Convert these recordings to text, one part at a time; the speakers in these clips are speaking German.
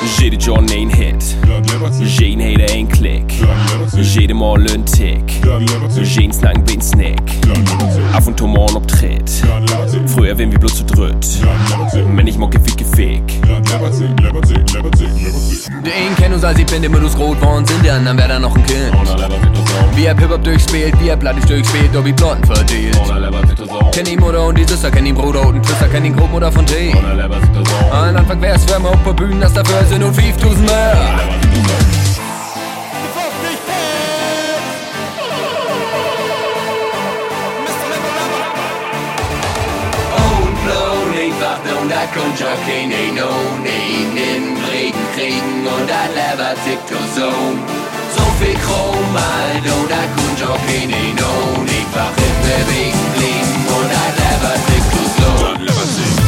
Jede John een hit, geen hater een klik, jede Mal een tick, geen snacken bin Snack, af und zu mal Obtritt. Früher wenn wir bloß zu dritt, wenn ich mocke wie gefick. Der einen kennt uns als ich bin, immer durchs Rot worden sind, die anderen wär dann noch ein Kind. Wie Hip-Hop durchspielt, wie Plattisch durchspielt, ob ich Plotten verdient. Kenn die Mutter und die Sister, kenn die Bruder und den Twister, kenn die Großmutter von T. An Anfang wär's wärmer auf der Bühne, das dafür sind nur 5000 mehr. Und da kommt ja keine No-Name in Regen kriegen und da lebert sich so viel Chrom mal, und da kommt ja keine No-Name, wach in Bewegung blinken und da lebert sich so. Dann lebert sich.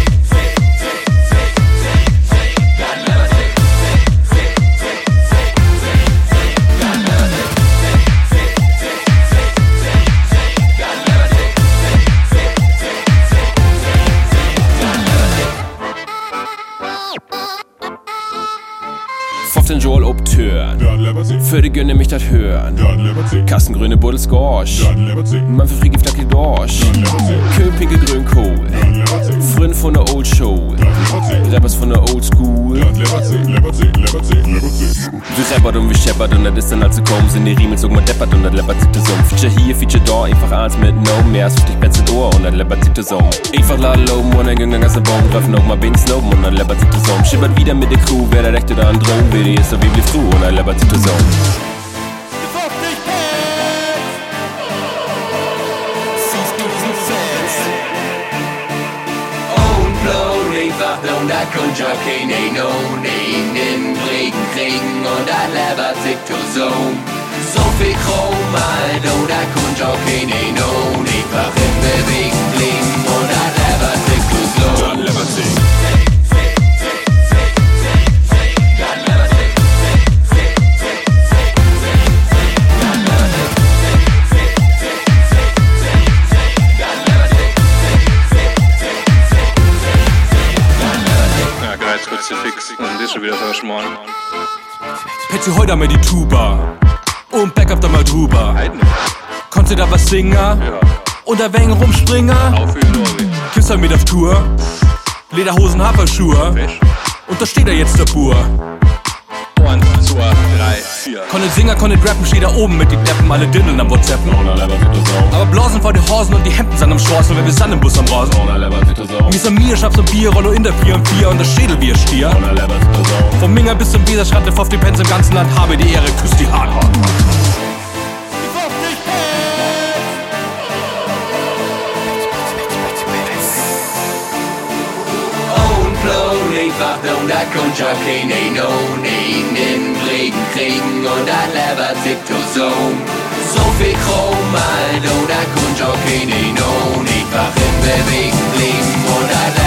Den Joel ob Türen, für die Gönne mich dat hören. Kassengrüne Buddels Gorsch, man für Frigift Dackel Dorsch. Köpinge Grünkohl, Frün von der Old Show, Rappers von der Old School. Wir rappert und wir scheppert und das ist dann also kaum sind die Riemen sogar mal deppert und das leppert sich das um. Feature hier, Feature da, einfach eins mit No mehr als 50 Pence in Ohr und das leppert sich das um. Einfach laden loben und dann ging der ganze Baum treffen auch mal Bein snowben und dann leppert sich das um. Schippert wieder mit der Crew, wer der Rechte da an Drogen will, die ist so wie blieb froh und dann leppert sich das um. Und da kommt ja keine No-Name in Regen kriegen und da lebert sich so viel Chrom mal, und da kommt ja keine No-Name, wach in Bewegung blinken und da lebert sich so. Dann lebert sich. Fix und das schon wieder verschmollen. Petzi heute mal die Tuba und Backup da mal drüber. Konntest du da was singen? Ja. Und da wegen rumspringen? Auf in Norwegen. Küsser mit auf Tour. Lederhosen, Haferschuhe. Und da steht er jetzt der Bur. 1, 2, 3, 4. Konnet Singer, konnet rappen, steht da oben mit die Deppen, alle Dindeln am WhatsAppen. Aber Blasen vor die Hosen und die Hemden sind am Straßen, wenn wir sind im Bus am Rasen. Mir ist mir, Schnaps und Bier, Rollo in der 4 und 4 und das Schädel wie ein Stier. Vom Minger bis zum Weserschrant, der auf die Pens im ganzen Land, habe die Ehre, küsst die Hand. Und da kommt ja keine No-Name in Regen kriegen und da lebert sich so viel Chrom mal, und da kommt ja keine No-Name, wach in Bewegung blinken und da